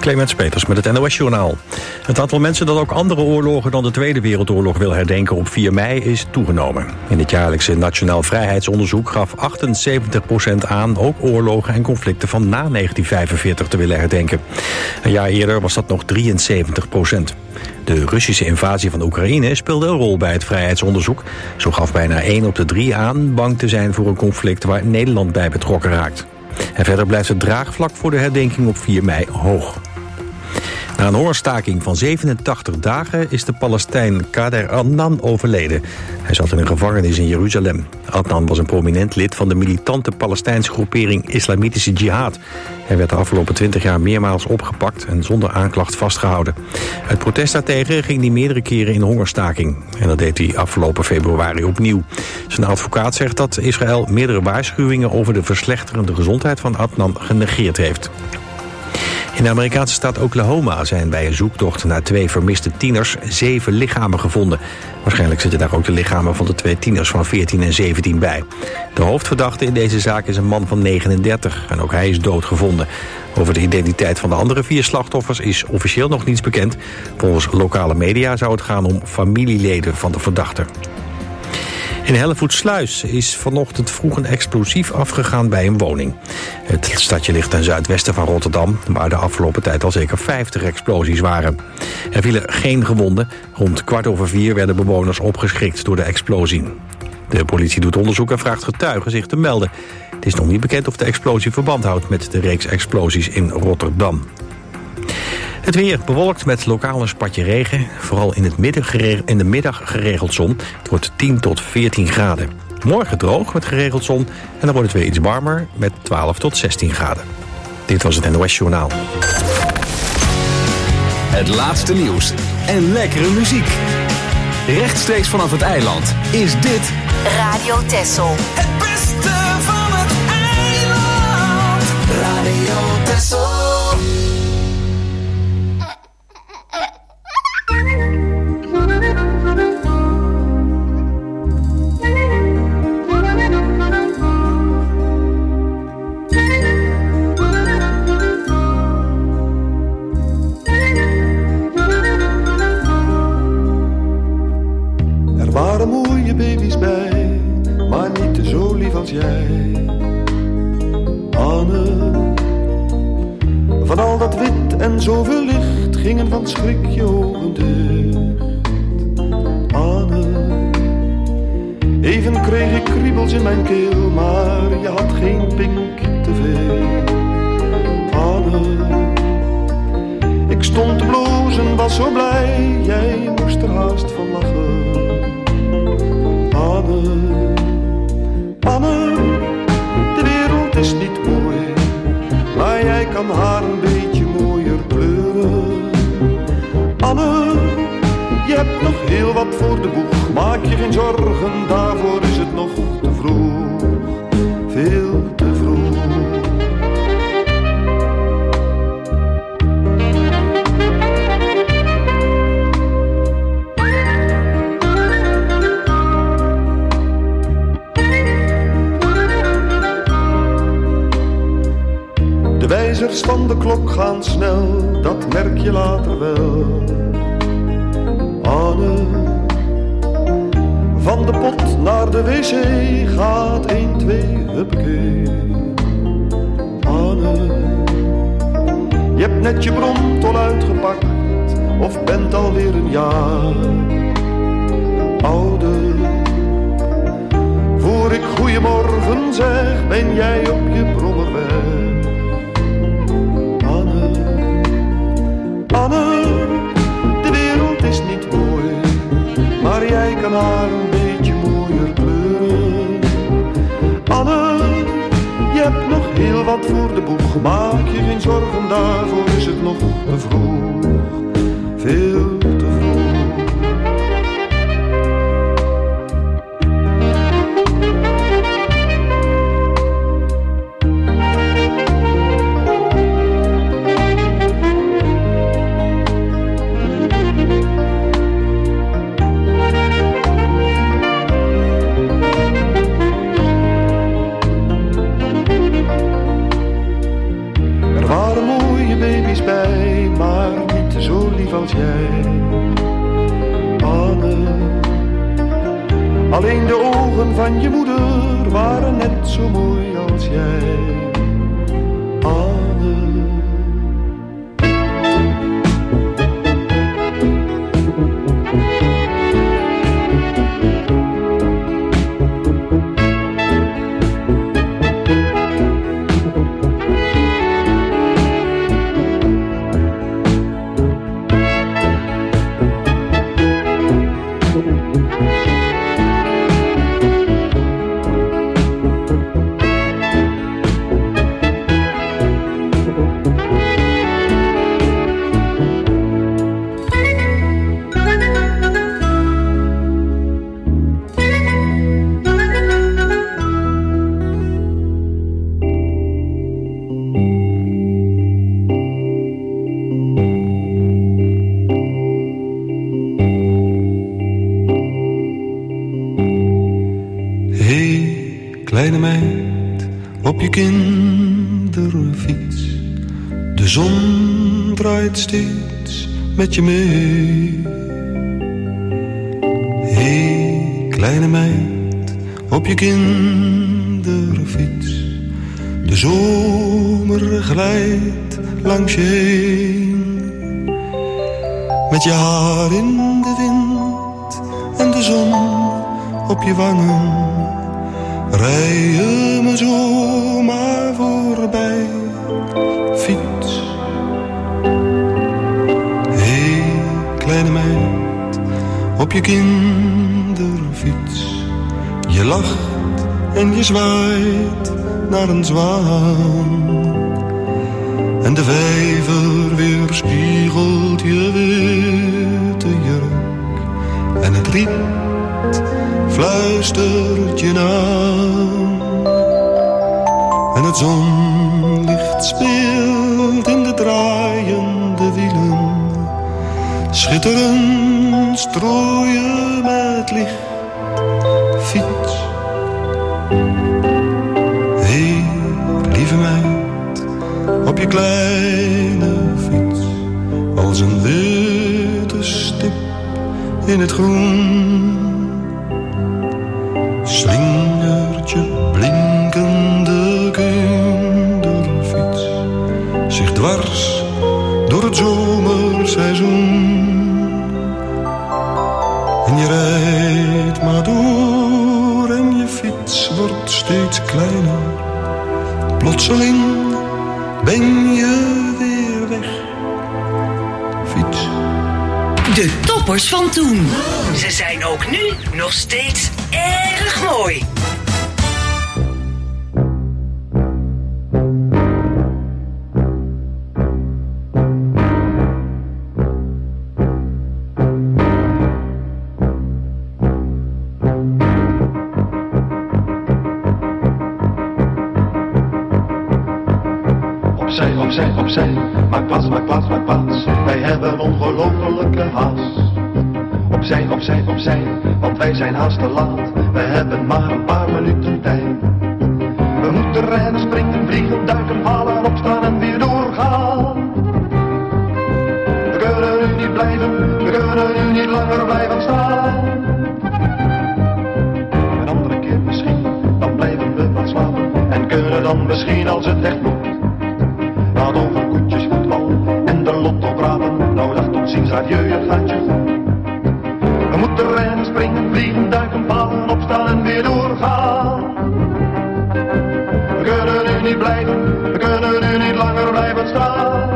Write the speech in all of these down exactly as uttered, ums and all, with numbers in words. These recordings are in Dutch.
Clemens Peters met het N O S-journaal. Het aantal mensen dat ook andere oorlogen dan de Tweede Wereldoorlog wil herdenken op vier mei is toegenomen. In het jaarlijkse Nationaal Vrijheidsonderzoek gaf achtenzeventig procent aan ook oorlogen en conflicten van na negentien vijfenveertig te willen herdenken. Een jaar eerder was dat nog drieënzeventig procent. De Russische invasie van Oekraïne speelde een rol bij het vrijheidsonderzoek. Zo gaf bijna één op de drie aan bang te zijn voor een conflict waar Nederland bij betrokken raakt. En verder blijft het draagvlak voor de herdenking op vier mei hoog. Na een hongerstaking van zevenentachtig dagen is de Palestijn Kader Adnan overleden. Hij zat in een gevangenis in Jeruzalem. Adnan was een prominent lid van de militante Palestijnse groepering Islamitische Jihad. Hij werd de afgelopen twintig jaar meermaals opgepakt en zonder aanklacht vastgehouden. Het protest daartegen ging hij meerdere keren in hongerstaking. En dat deed hij afgelopen februari opnieuw. Zijn advocaat zegt dat Israël meerdere waarschuwingen over de verslechterende gezondheid van Adnan genegeerd heeft. In de Amerikaanse staat Oklahoma zijn bij een zoektocht naar twee vermiste tieners zeven lichamen gevonden. Waarschijnlijk zitten daar ook de lichamen van de twee tieners van veertien en zeventien bij. De hoofdverdachte in deze zaak is een man van negenendertig en ook hij is doodgevonden. Over de identiteit van de andere vier slachtoffers is officieel nog niets bekend. Volgens lokale media zou het gaan om familieleden van de verdachte. In Hellevoetsluis is vanochtend vroeg een explosief afgegaan bij een woning. Het stadje ligt ten zuidwesten van Rotterdam, waar de afgelopen tijd al zeker vijftig explosies waren. Er vielen geen gewonden. Rond kwart over vier werden bewoners opgeschrikt door de explosie. De politie doet onderzoek en vraagt getuigen zich te melden. Het is nog niet bekend of de explosie verband houdt met de reeks explosies in Rotterdam. Het weer bewolkt met lokaal een spatje regen. Vooral in, het middag gere- in de middag geregeld zon. Het wordt tien tot veertien graden. Morgen droog met geregeld zon. En dan wordt het weer iets warmer met twaalf tot zestien graden. Dit was het N O S-journaal. Het laatste nieuws en lekkere muziek. Rechtstreeks vanaf het eiland is dit Radio Texel. Het beste van het eiland. Radio Texel. Er waren mooie baby's bij, maar niet zo lief als jij. Anne, van al dat wit en zoveel licht gingen van schrik je ogen dicht. Anne, even kreeg ik kriebels in mijn keel, maar je had geen pink te veel. Anne, ik stond te blozen, was zo blij, jij moest er haast van lachen. Anne, Anne, de wereld is niet mooi, maar jij kan haar een beetje mooier kleuren. Anne, je hebt nog heel wat voor de boeg, maak je geen zorgen, daarvoor is het nog te vroeg, veel te vroeg. De wijzers van de klok gaan snel, dat merk je later wel. Anne, van de pot naar de wc gaat één, twee, huppakee. Anne, je hebt net je bromtol uitgepakt, of bent alweer een jaar ouder. Voor ik goeiemorgen zeg, ben jij op je brommer weg. Anne, Anne, de wereld is niet mooi, maar jij kan haar een beetje mooier kleuren. Anne, je hebt nog heel wat voor de boeg, maak je geen zorgen, daarvoor is het nog te vroeg, veel te vroeg. Er waren mooie baby's bij, als jij, Anne. Alleen de ogen van je moeder waren net zo mooi als jij, Anne. Kleine meid op je kinderfiets, de zon draait steeds met je mee. Hey, kleine meid op je kinderfiets, de zomer glijdt langs je heen. Met je haar in de wind en de zon op je wangen, rij je me zomaar voorbij, fiets. Hé, hey, kleine meid, op je kinderfiets. Je lacht en je zwaait naar een zwaan. En de vijver weerspiegelt je witte jurk. En het riet fluistert je aan. En het zonlicht speelt in de draaiende wielen. Schitterend strooien met licht, fiets. Hé, hey, lieve meid, op je kleine fiets. Als een witte stip in het groen. Slingert je blinkende kinderfiets zich dwars door het zomerseizoen. En je rijdt maar door en je fiets wordt steeds kleiner. Plotseling ben je weer weg, fiets. De toppers van toen. Ze zijn ook nu nog steeds erg mooi. Opzij, opzij, opzij, maak plaats, maak plaats, maak plaats. Wij hebben ongelofelijke haast. Opzij, opzij, opzij, want wij zijn haast te laat. We hebben maar een paar minuten tijd. We moeten rennen, springen, vliegen, duiken, vallen, opstaan en weer doorgaan. We kunnen nu niet blijven, we kunnen nu niet langer blijven staan. Een andere keer misschien, dan blijven we wat slapen. En kunnen dan misschien als het echt moet. Laat over koetjes, voetbal en de lotto praten. Nou dag tot ziens, adieu, het gaat je goed. We moeten rennen, springen, vliegen, duiken, vallen, opstaan en weer doorgaan. We kunnen nu niet blijven, we kunnen nu niet langer blijven staan.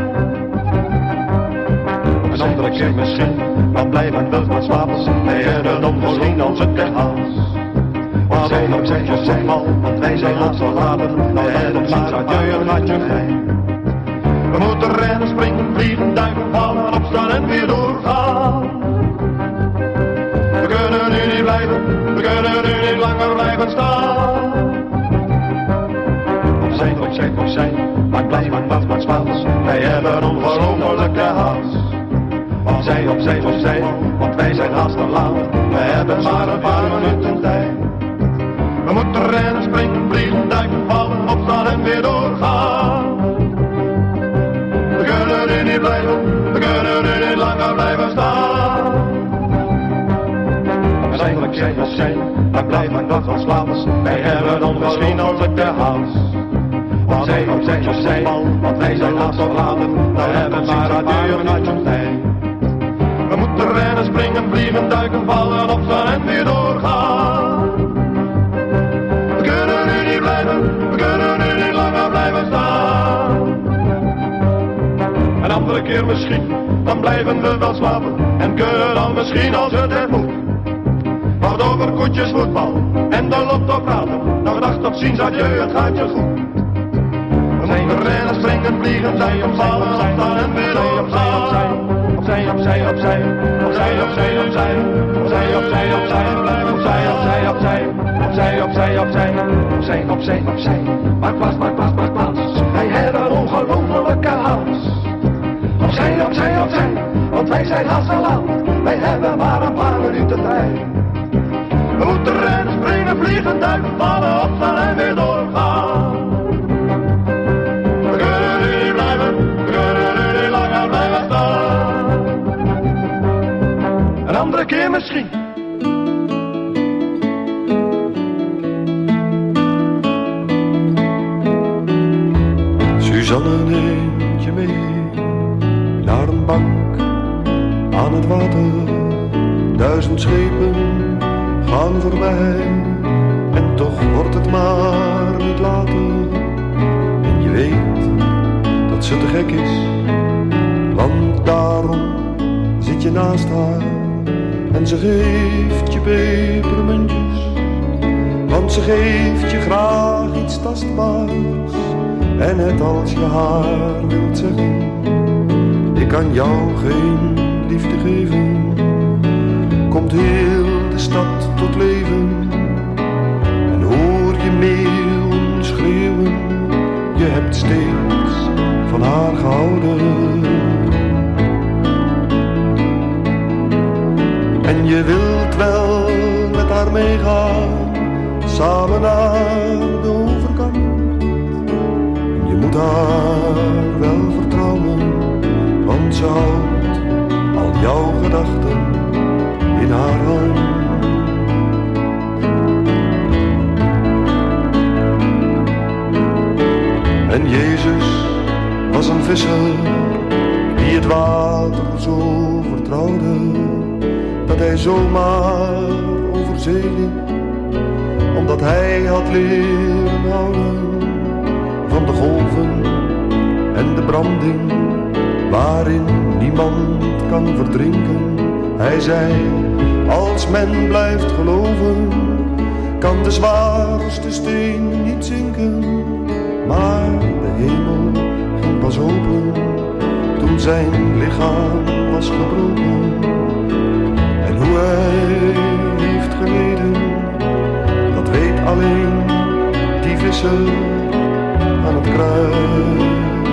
Een andere keer misschien, dan blijven we wat slapen. Wij hebben dan misschien als het echt haast. Maar wij op zijn zijn mal, want wij zijn haast te laten. Wij hebben maar adieu, het gaat je geheim. We moeten rennen, springen, vliegen, duiken, vallen, opstaan en weer doorgaan. We kunnen nu niet blijven, we kunnen nu niet langer blijven staan. Opzij, opzij, opzij, maar blijven wat wat spatels. Wij hebben ongelofelijke haast. Opzij, opzij, opzij, want wij zijn haast te laat. We hebben maar een paar minuten tijd. We moeten rennen, springen, vliegen, duiken, vallen, opstaan en weer doorgaan. We kunnen nu niet blijven, we kunnen nu niet langer blijven. de haas. Want zij, op zij, op zij, want wij zijn haast verlaten. We hebben maar adieu en adjunktij. We moeten rennen, springen, vliegen, duiken, vallen, opstaan en weer doorgaan. We kunnen nu niet blijven, we kunnen nu niet langer blijven staan. Een andere keer misschien, dan blijven we wel slapen. En kunnen dan misschien als het er moet. Wacht over koetjes, voetbal en de lotto praten. Nog dag tot ziens, adieu, het gaat je goed. We moeten rennen, springen, vliegen, duiken, vallen, opstaan en weer doorgaan. Opzij, opzij, opzij, opzij, opzij, opzij, opzij, opzij, opzij, opzij, opzij, opzij, opzij, opzij, opzij, opzij, opzij, opzij, maak plaats, maak plaats, maak plaats, wij hebben een ongelofelijke haast. Opzij, opzij, opzij, want wij zijn haast te laat, wij hebben maar een paar minuten tijd. We moeten rennen, springen, vliegen, duiken, vallen, opstaan en weer doorgaan. We kunnen nu niet blijven, we kunnen nu niet langer blijven staan. Een andere keer misschien. Suzanne neemt je mee naar een bank aan het water. Duizend schepen gaan voorbij en toch wordt het maar niet later. En je weet dat ze te gek is, want daarom zit je naast haar. En ze geeft je pepermuntjes, want ze geeft je graag iets tastbaars. En net als je haar wilt zeggen, ik kan jou geen liefde geven, komt heel de stad tot leven. En hoor je meeuwen schreeuwen, je hebt steeds van haar gehouden. En je wilt wel met haar meegaan, samen naar de overkant. En je moet haar wel vertrouwen, want ze houdt al jouw gedachten in haar hand. En Jezus was een visser die het water zo vertrouwde, dat hij zomaar over zee liep, omdat hij had leren houden van de golven en de branding, waarin niemand kan verdrinken. Hij zei, als men blijft geloven, kan de zwaarste steen niet zinken. Maar de hemel ging pas open toen zijn lichaam was gebroken. En hoe hij heeft geleden, dat weet alleen die visser aan het kruis.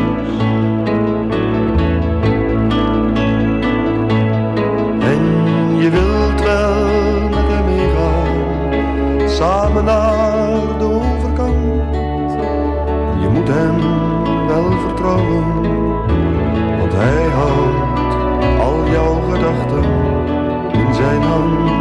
En je wilt wel met hem meegaan, samen naar de overkant. En je moet hem wel vertrouwen, want hij houdt al jouw gedachten in zijn hand.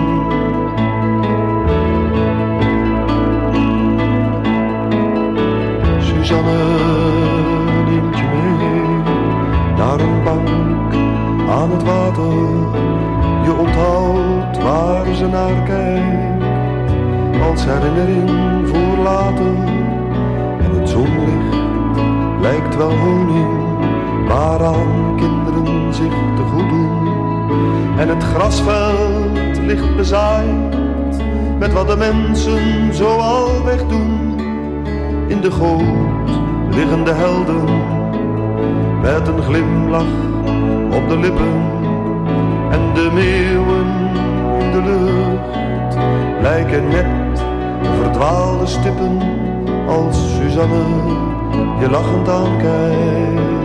Suzanne neemt je mee naar een bank aan het water. Je onthoudt waar ze naar kijkt, als herinnering voor later. En het zonlicht lijkt wel honing, waaraan kinderen zich te goed doen. En het grasveld ligt bezaaid met wat de mensen zo al wegdoen. In de goot liggen de helden met een glimlach op de lippen. En de meeuwen in de lucht lijken net verdwaalde stippen, als Suzanne je lachend aankijkt.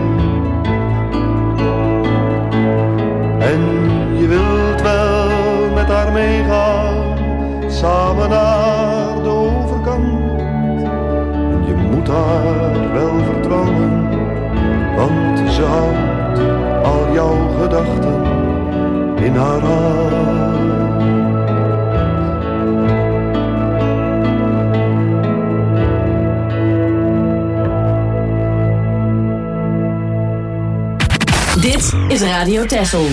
En je wilt wel met haar meegaan, samen naar de overkant. En je moet haar wel vertrouwen, want ze houdt al jouw gedachten in haar hand. Dit is Radio Texel.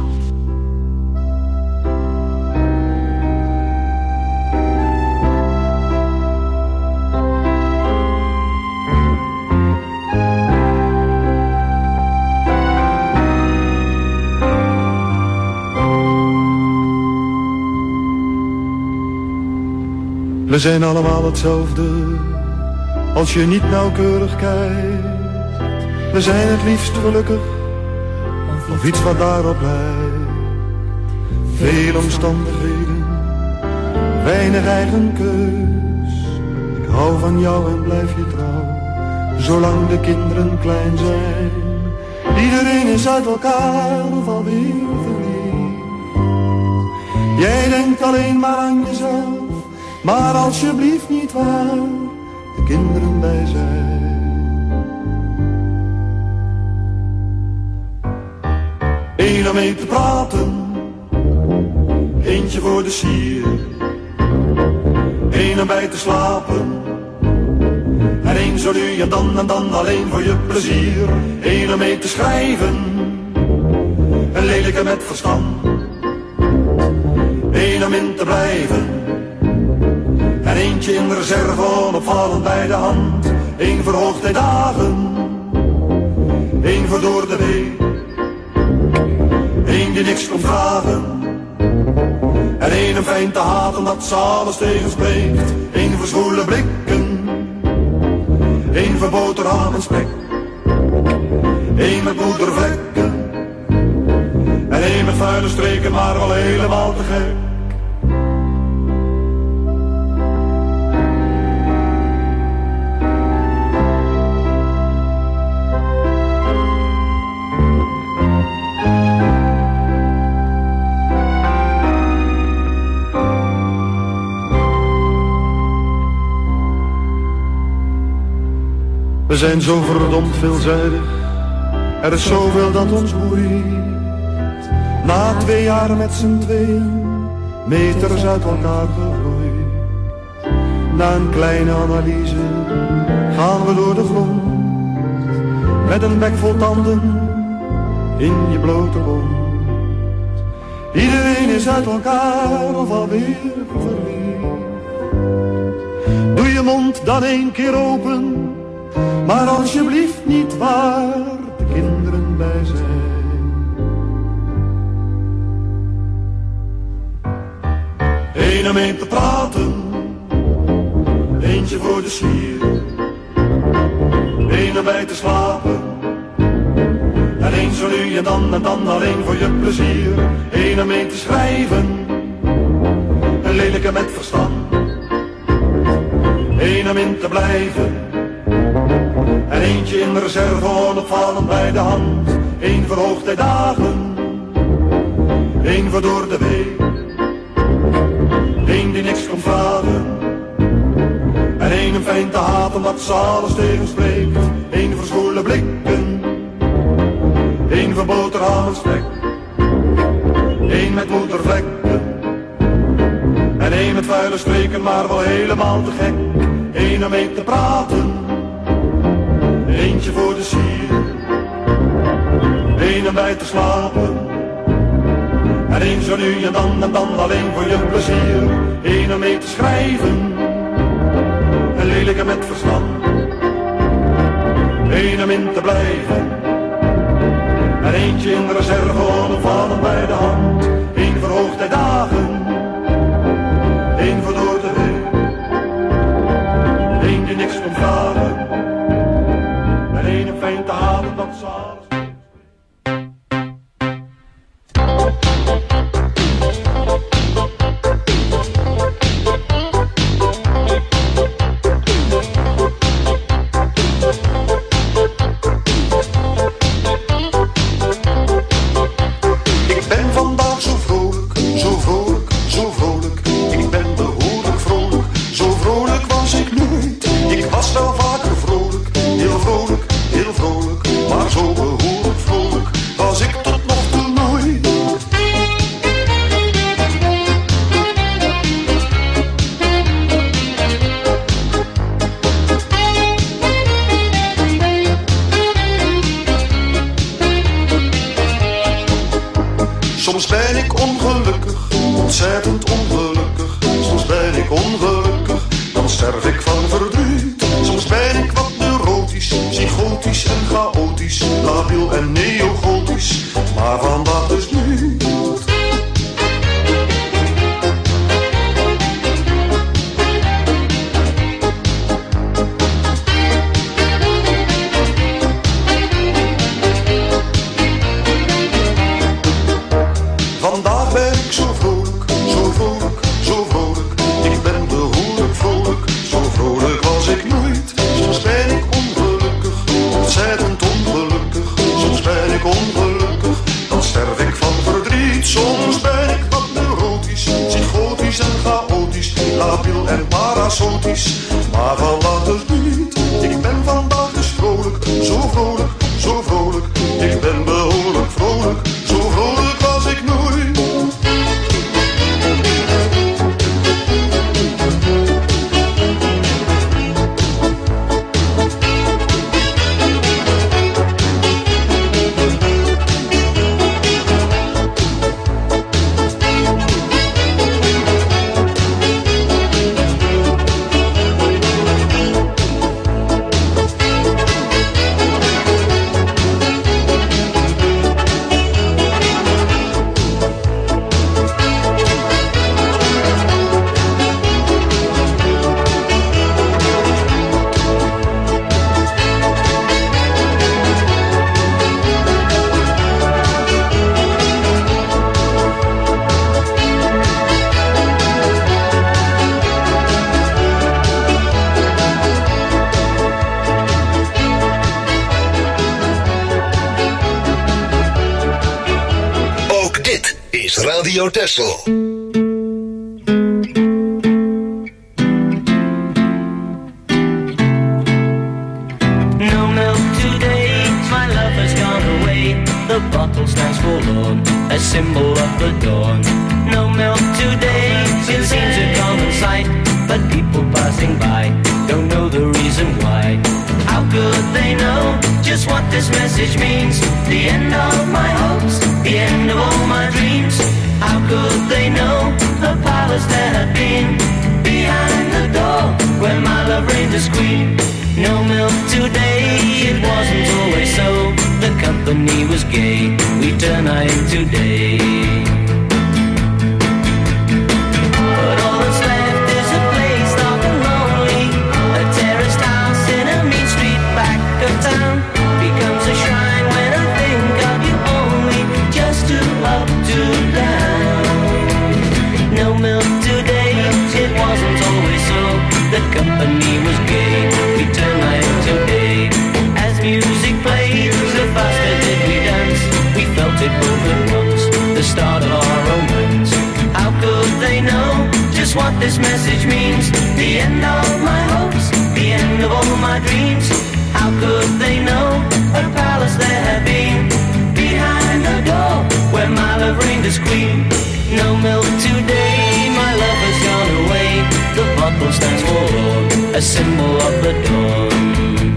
We zijn allemaal hetzelfde, als je niet nauwkeurig kijkt. We zijn het liefst gelukkig, of iets wat daarop lijkt. Veel omstandigheden, weinig eigen keus. Ik hou van jou en blijf je trouw, zolang de kinderen klein zijn. Iedereen is uit elkaar of alweer verliefd. Jij denkt alleen maar aan jezelf, maar alsjeblieft niet waar de kinderen bij zijn. Eén om mee te praten, eentje voor de sier. Eén om bij te slapen, en één zo nu en dan en dan alleen voor je plezier. Eén om mee te schrijven, een lelijke met verstand. Eén om in te blijven, en eentje in reserve onopvallend bij de hand. Eén voor hoogtijdagen, één voor door de week. Eén die niks komt vragen, en één om fijn te haten dat ze alles tegenspreekt. Eén voor zwoele blikken, één voor boterham en spek. Eén met moedervlekken, en één met vuile streken, maar wel helemaal te gek. We zijn zo verdomd veelzijdig, er is zoveel dat ons boeit. Na twee jaar met z'n tweeën, meters uit elkaar gegroeid. Na een kleine analyse gaan we door de grond, met een bek vol tanden in je blote mond. Iedereen is uit elkaar of alweer verliefd. Doe je mond dan één keer open, maar alsjeblieft niet waar de kinderen bij zijn. Eén om mee te praten, eentje voor de sier. Eén om bij te slapen, en één zo nu en dan en dan alleen voor je plezier. Eén om mee te schrijven, een lelijke met verstand. Eén om in te blijven, en eentje in reserve onopvallend bij de hand. Eén voor hoogtijdagen, één voor door de week. Eén die niks komt vragen, en één om fijn te haten dat ze alles tegenspreekt. Eén voor zwoele blikken, één voor boterham en spek. Eén met moedervlekken, en één met vuile streken, maar wel helemaal te gek. Eén om mee te praten, eentje voor de sier. Eén om bij te slapen, en één zo nu en dan en dan alleen voor je plezier. Eén om mee te schrijven, een lelijke met verstand. Eén om in te blijven, en eentje in reserve onopvallend bij de hand. Eén voor hoogtijdagen, één voor door de week. Eén die niks komt vragen, en één om fijn te halen dat ze alles. Soms ben ik ongelukkig, ontzettend ongelukkig. Soms ben ik ongelukkig, dan sterf ik van verdriet. Soms ben ik wat neurotisch, psychotisch en chaotisch, labiel en neogotisch, maar vandaag dus niet. Vandaag ben ik zo vrolijk, zo vrolijk, zo vrolijk. Ik ben behoorlijk vrolijk, zo vrolijk was ik nooit. Soms ben ik ongelukkig, ontzettend ongelukkig. Soms ben ik ongelukkig, dan sterf ik van verdriet. Soms ben ik wat neurotisch, psychotisch en chaotisch, labiel en parasotisch, maar vandaag dus niet. Ik ben vandaag dus vrolijk, zo vrolijk, zo vrolijk. Ik ben behoorlijk vrolijk, zo vrolijk was ik nooit. Radio Texel. No milk today, my love has gone away. The bottle stands forlorn, a symbol of the dawn. No milk today, it seems a common sight, but people passing by don't know the reason why. How could they know just what this message means? The end of my hopes, the end of all my dreams. How could they know the palace there had been behind the door where my love reigned as queen? No milk today, it wasn't always so. The company was gay, we turn night into day. But all that's left is a place dark and lonely. A terraced house in a mean street back of town becomes a shrine when I think of you only. Just to up, to down. No milk today, it wasn't always so. The company was gay, we turned night into day. As music played, the faster did we dance. We felt it both at once, the start of our romance. How could they know just what this message means? The end of my hopes, the end of all my dreams. How could they know a palace there had been behind the door where my love reigned as queen? No milk today, my love has gone away. The bottle stands forlorn, a symbol of the dawn.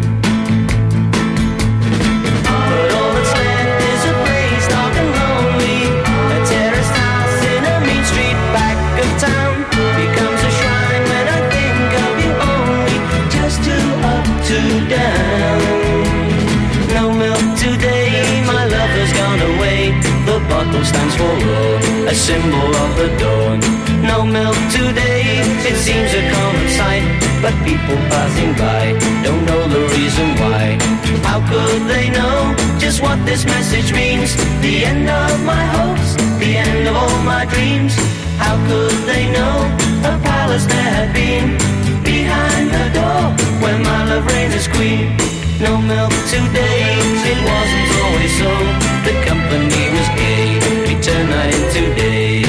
But all that's left is a place dark and lonely. A terraced house in a mean street back of town becomes a shrine when I think of you only. Just to up, to down. No milk today, my love has gone away. The bottle stands forlorn, a symbol of the dawn. No milk today, it seems a common sight, but people passing by don't know the reason why. How could they know just what this message means? The end of my hopes, the end of all my dreams. How could they know a palace there had been behind the door where my love reigned as queen? No milk today, it wasn't always so. The company was gay, we turned night into day.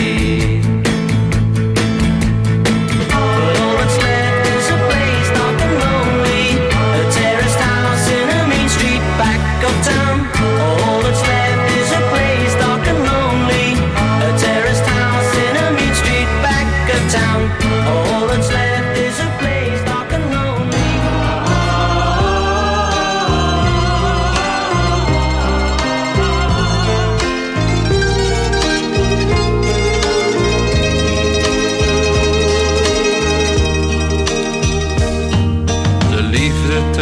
But all that's left is a place dark and lonely. A terraced house in a mean street back of town. All that's left is a place dark and lonely. A terraced house in a mean street back of town. All that's left is a place dark and lonely.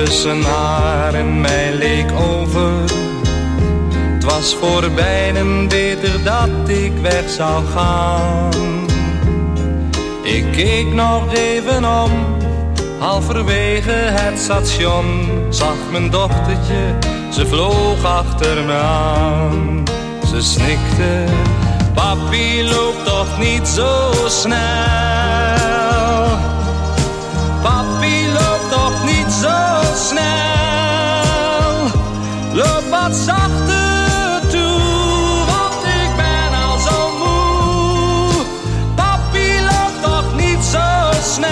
tussen haar en mij leek over. Het was voorbij en beter dat ik weg zou gaan. Ik keek nog even om, halverwege het station. Zag mijn dochtertje, ze vloog achter me aan. Ze snikte, papi loopt toch niet zo snel. Papi loopt toch niet zo snel. Loop wat zachter toe, want ik ben al zo moe. Papi loopt toch niet zo snel.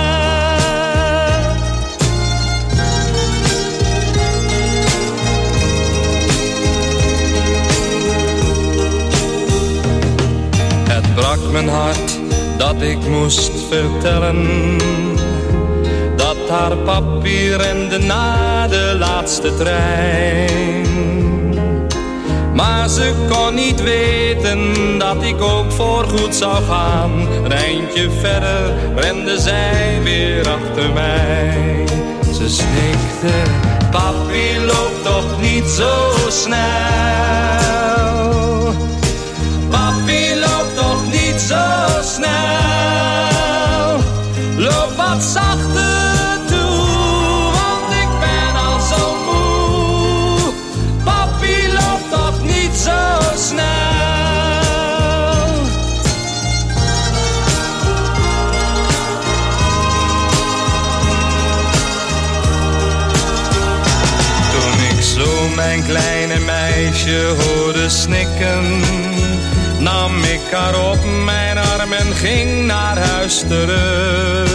Het brak mijn hart dat ik moest vertellen dat haar papi rende na de laatste trein. Maar ze kon niet weten dat ik ook voorgoed zou gaan. Een eindje verder rende zij weer achter mij. Ze snikte, papi loopt toch niet zo snel. Papi loopt toch niet zo snel. Loop wat zachter toe, want ik ben al zo moe. Papi loopt toch niet zo snel. Toen ik zo mijn kleine meisje hoorde snikken, nam ik haar op mijn arm en ging naar huis terug.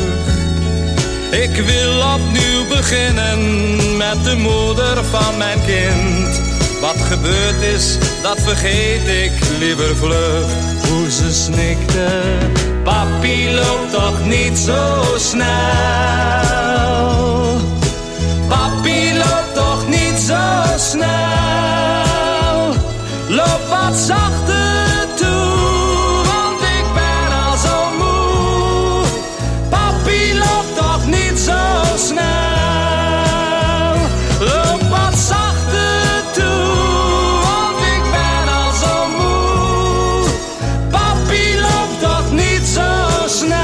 Ik wil opnieuw beginnen met de moeder van mijn kind. Wat gebeurd is, dat vergeet ik liever vlug. Hoe ze snikte, papi loopt toch niet zo snel. Papi loopt toch niet zo snel. Loop wat zachter toe, want ik ben al zo moe. Papi loopt toch niet zo snel. Loop wat zachter toe, want ik ben al zo moe. Papi loopt toch niet zo snel.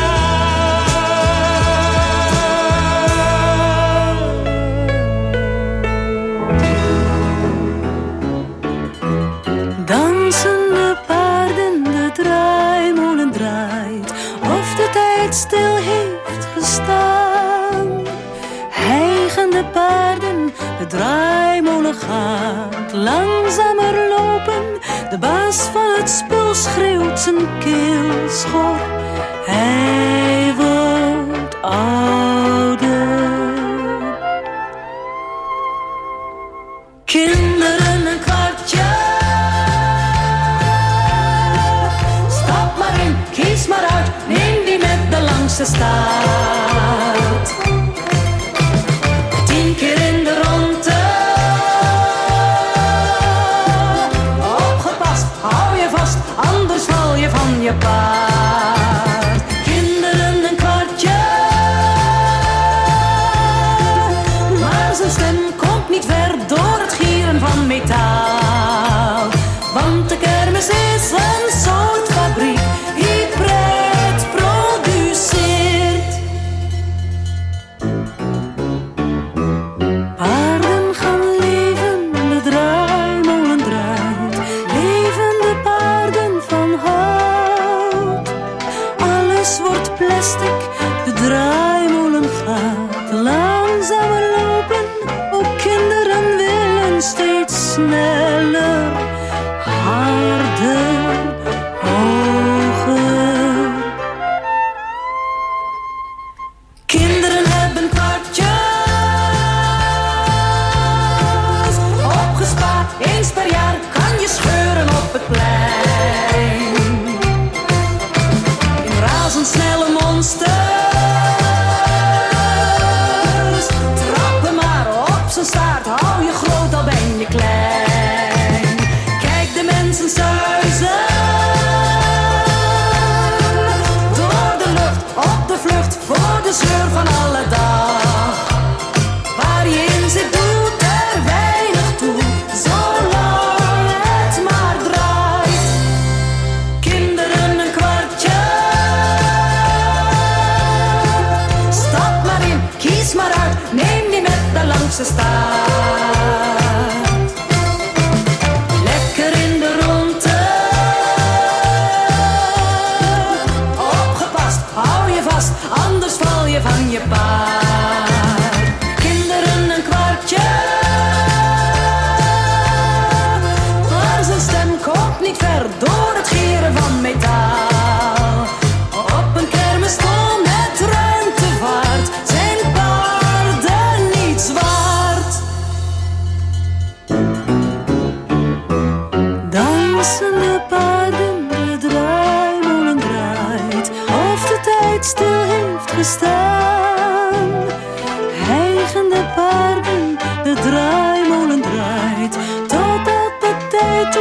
Dansende paarden, de draaimolen draait, of de tijd stil heeft gestaan. Hijgende paarden, de draaimolen gaat langzamer lopen. De baas van het spul schreeuwt zijn keel schor. Hij wordt ouder. Kinderen, een kwartje. Stap maar in, kies maar uit. Neem die met de langste staart. Tien keer in de ronde. Opgepast, hou je vast, anders val je van je paard. Kinderen, een kwartje. Maar zijn stem komt niet ver door het gieren van metaal. Want de kermis is een soort fabriek die pret produceert. Paarden gaan leven, de draaimolen draait. Levende paarden van hout.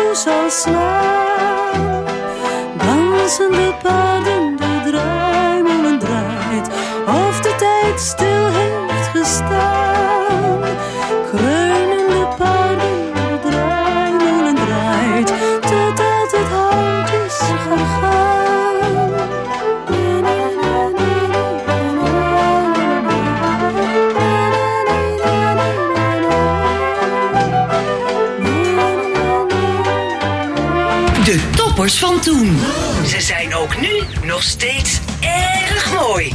zal slaan. Dansen de paarden, de draaimolen draait, of de tijd stil heeft gestaan. Kreunen de paarden, de draaimolen draait, totdat het hout is vergaan. De toppers van toen. Ze zijn ook nu nog steeds erg mooi.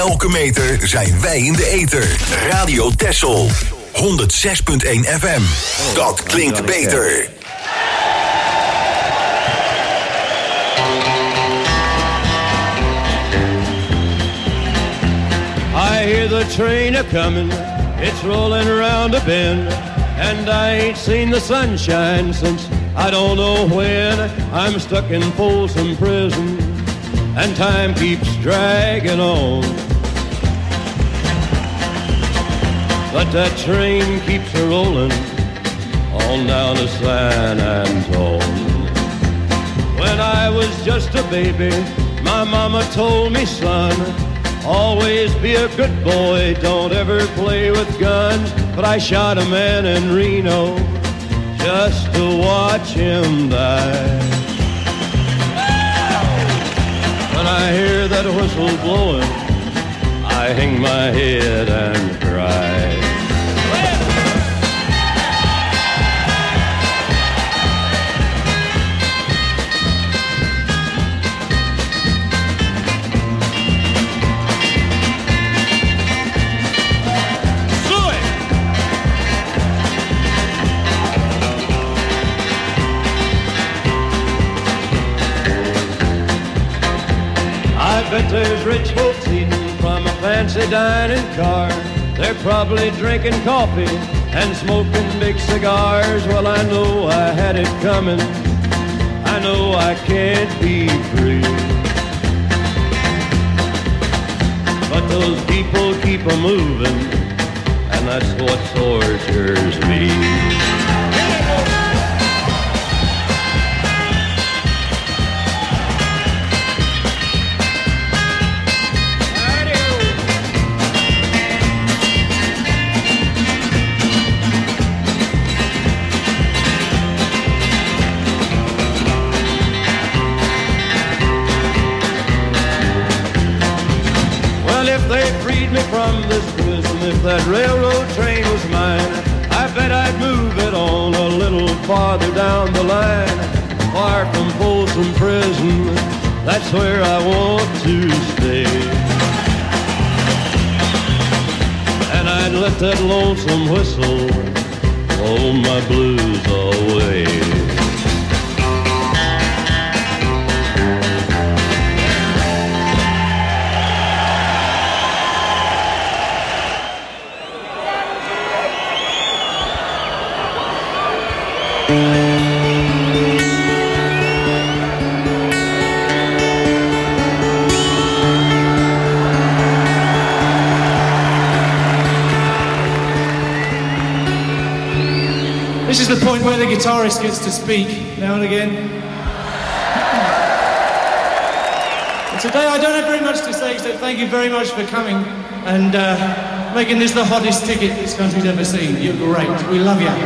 elke meter zijn wij in de ether. Radio Texel. honderdzes komma één F M. Dat klinkt beter. I hear the train a-comin', it's rolling around a bend, and I ain't seen the sunshine since I don't know when. I'm stuck in Folsom Prison, and time keeps dragging on. But that train keeps a-rollin' on down to San Antone. When I was just a baby, my mama told me, son, always be a good boy, don't ever play with guns. But I shot a man in Reno just to watch him die. When I hear that whistle blowing, I hang my head and cry. I bet there's rich folks eating from a fancy dining car. They're probably drinking coffee and smoking big cigars. Well, I know I had it coming. I know I can't be free. But those people keep a moving, and that's what tortures me. If they freed me from this prison, if that railroad train was mine, I bet I'd move it on a little farther down the line. Far from Folsom Prison, that's where I want to stay. And I'd let that lonesome whistle blow my blues away. This is the point where the guitarist gets to speak now and again. And today I don't have very much to say except thank you very much for coming and uh, making this the hottest ticket this country's ever seen. You're great. We love you.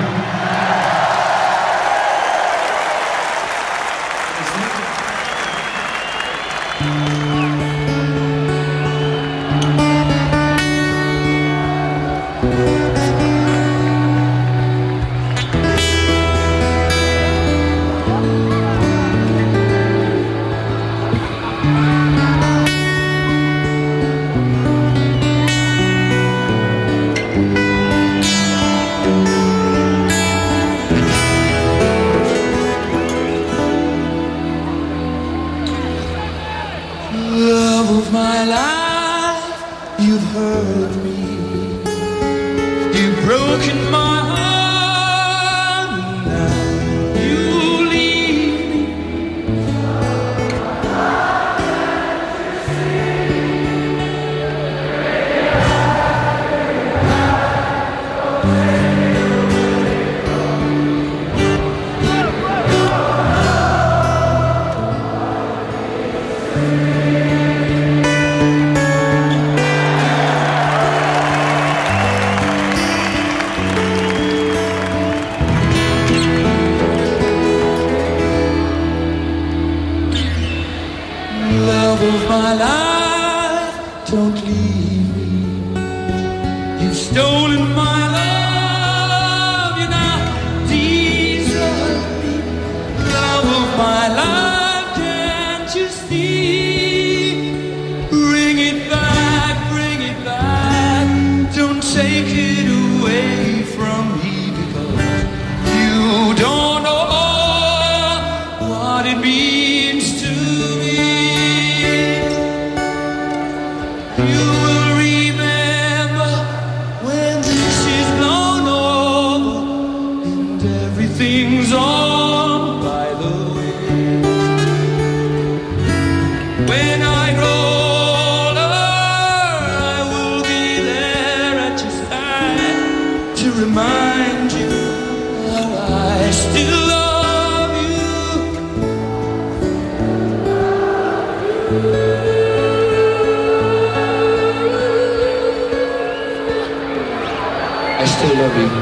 Bring it back. love you.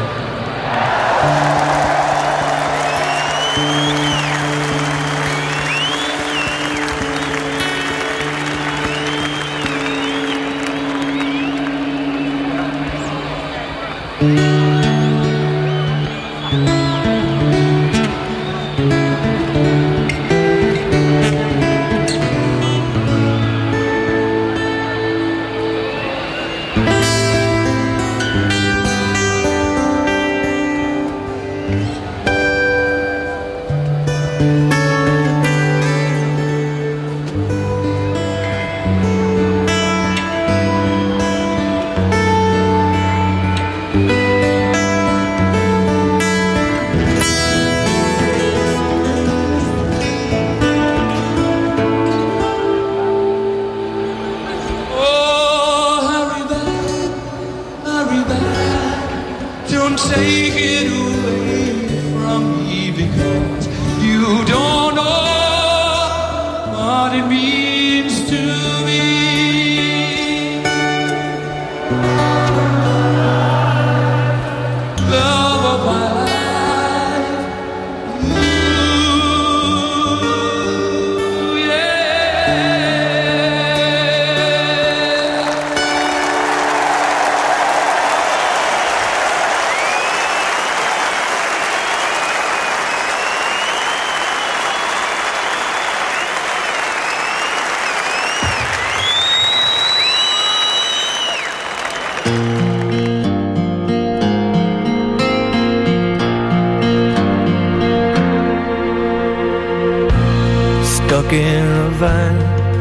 Stuck in a van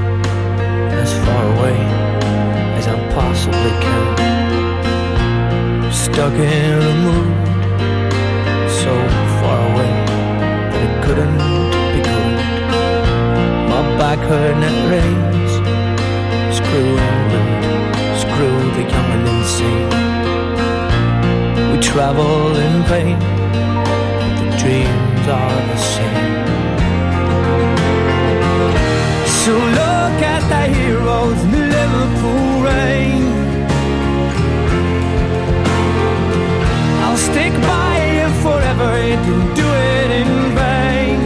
as far away as I possibly can. Stuck in a mood so far away that it couldn't be good. My back hurt and it rains. Screw England, screw the young and insane. We travel in vain, but the dreams are the same. So look at the heroes in the Liverpool rain. I'll stick by you forever, it didn't do it in vain.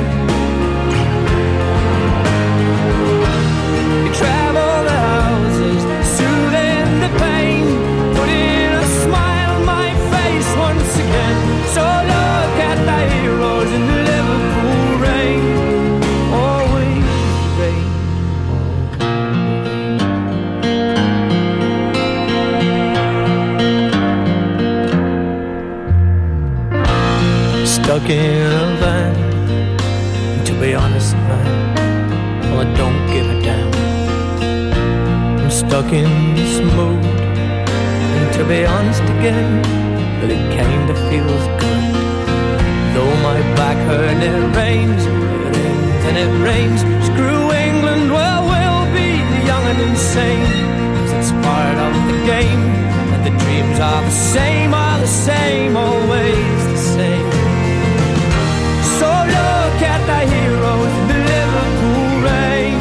You travel the houses, soothing the pain, putting a smile on my face once again. So look at the heroes in the Liverpool rain. Always rain. Stuck in a van, and to be honest, man, well, I don't give a damn. I'm stuck in this mood, and to be honest again, well, it kinda feels good. Though my back hurt and it rains, it rains and it rains. Screw England, well, we'll be young and insane, 'cause it's part of the game, and the dreams are the same, are the same, always the same. So look at the heroes in the Liverpool rain.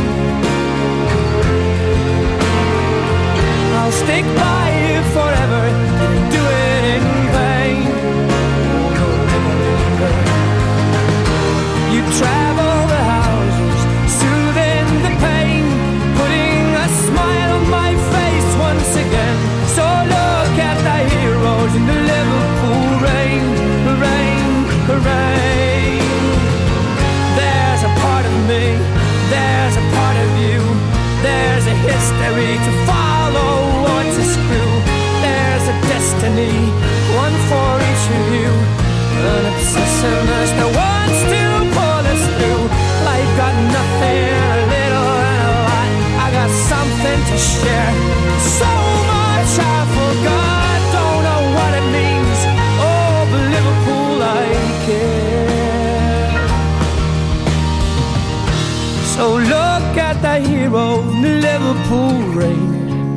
I'll stick by you forever, didn't do it in vain. Oh, no, never in vain. You travel the houses, soothing the pain, putting a smile on my face once again. So look at the heroes in the Liverpool rain, rain, rain. There's a part of me, there's a part of you, there's a history to follow or to screw. There's a destiny, one for each of you, an obsessiveness that wants to pull us through. Life got nothing, a little and a lot. I got something to share, so much I forgot, don't know what it means. Oh, but Liverpool, I care. So look at the hero in the Liverpool rain.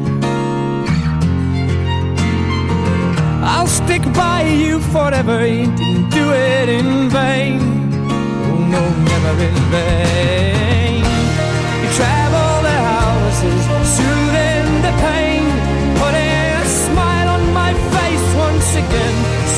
I'll stick by you forever, didn't do it in vain. Oh no, never in vain. You travel the houses, soothing the pain, putting a smile on my face once again.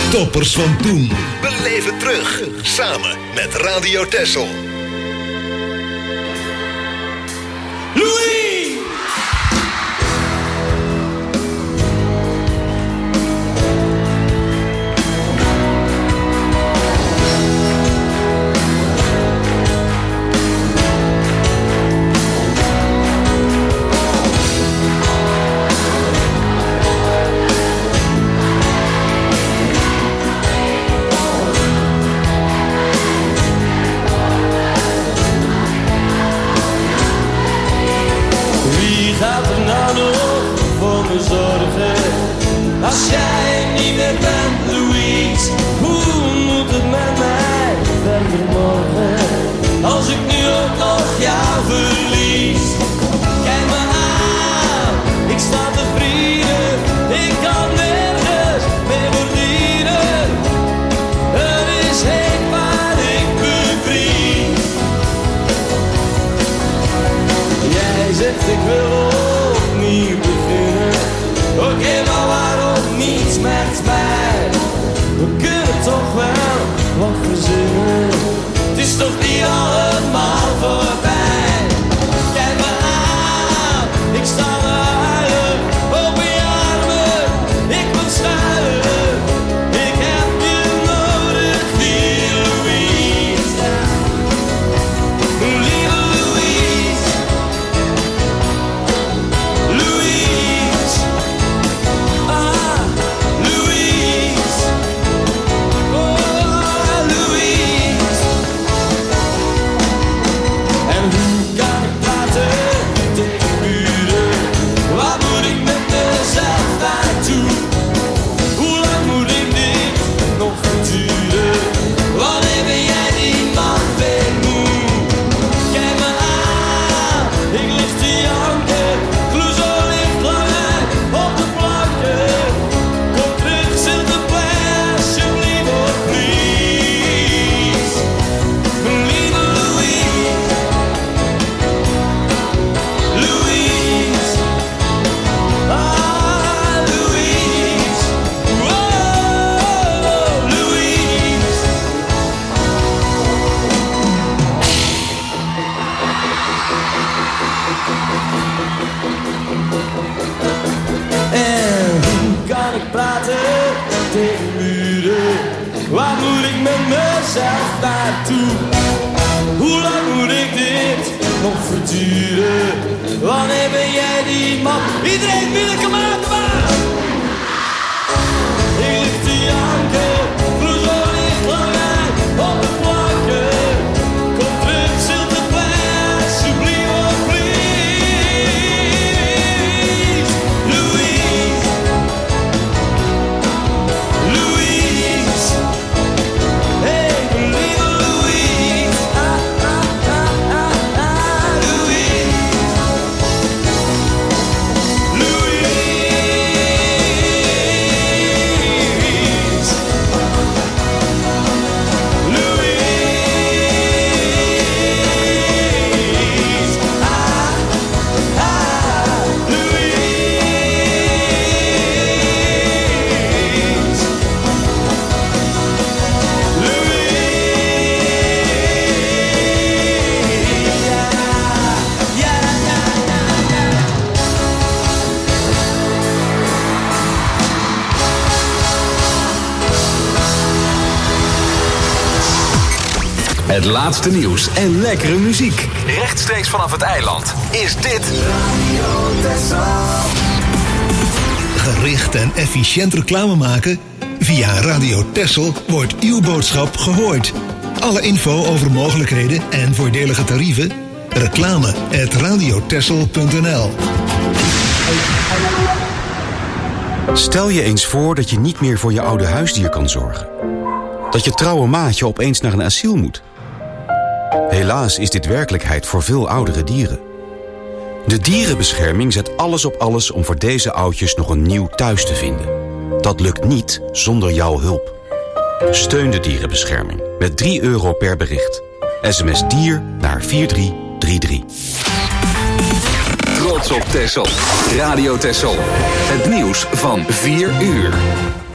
Toppers van toen. Beleef het terug. Samen met Radio Texel. Louis! Als jij niet meer bent, Louise, hoe moet het met mij verder morgen? Als ik nu ook nog jou verlies. Kijk me aan, ik sta te vrienden, ik kan nergens meer verdienen. Het is heet waar ik bevries. Jij zegt ik wil opnieuw beginnen. Oké, okay, maar waarom niets met mij? We kunnen toch wel wat verzinnen. Het is toch niet allemaal voorbij. Kijk me aan, ik sta te huilen. Open je armen, ik wil schuilen. Ik heb je nodig, die Louise. Lieve Louise. Louise. Ah, Louise. Oh, Louise. En hoe kan ik praten tegen buren? Waar moet ik met mezelf naartoe? Hoe lang moet ik dit nog verduren? Wanneer ben jij die man weer moe? Kijk me aan, ik lig te janken. Clouseau ligt lang uit op de planken. Kom terug, Sinterklaas, alsjeblieft, oh please. Mijn lieve Louise. Louise. Ah, Louise. Whoa, Louise. En hoe kan ik praten tegen muren? Waar moet ik met mezelf naartoe? Hoe lang moet ik dit nog verduren? Wanneer ben jij die man? Iedereen binnen, kom aan, kom aan! Ik lig te janken, Clouseau ligt lang uit op de planken. Kom terug, Sinterklaas, alsjeblieft, oh please. Louise. Louise. Hey, mijn lieve Louise. Ah, ah, ah, ah, ah, Louise. Louise. Louise. Ah, ah, Louise. Het laatste nieuws en lekkere muziek. Rechtstreeks vanaf het eiland is dit Radio Texel. Gericht en efficiënt reclame maken? Via Radio Texel wordt uw boodschap gehoord. Alle info over mogelijkheden en voordelige tarieven? Reclame at radiotexel punt n l. Stel je eens voor dat je niet meer voor je oude huisdier kan zorgen. Dat je trouwe maatje opeens naar een asiel moet. Helaas is dit werkelijkheid voor veel oudere dieren. De dierenbescherming zet alles op alles om voor deze oudjes nog een nieuw thuis te vinden. Dat lukt niet zonder jouw hulp. Steun de dierenbescherming met drie euro per bericht. S M S dier naar vier drie drie drie. Trots op Texel. Radio Texel. Het nieuws van vier uur.